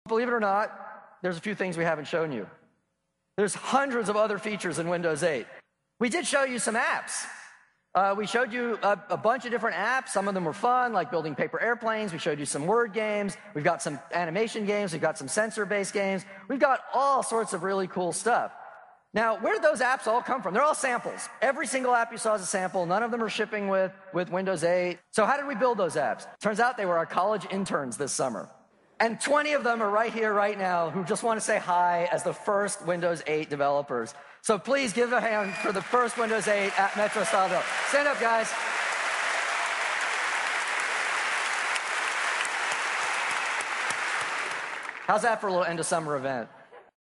Believe it or not, there's a few things we haven't shown you. There's hundreds of other features in Windows 8. We did show you some apps. We showed you a bunch of different apps. Some of them were fun, like building paper airplanes. We showed you some word games. We've got some animation games. We've got some sensor-based games. We've got all sorts of really cool stuff. Now, where did those apps all come from? They're all samples. Every single app you saw is a sample. None of them are shipping with Windows 8. So how did we build those apps? Turns out they were our college interns this summer. And 20 of them are right here, right now, who just want to say hi as the first Windows 8 developers. So please give a hand for the first Windows 8 at Metro Style Build. Stand up, guys. How's that for a little end of summer event?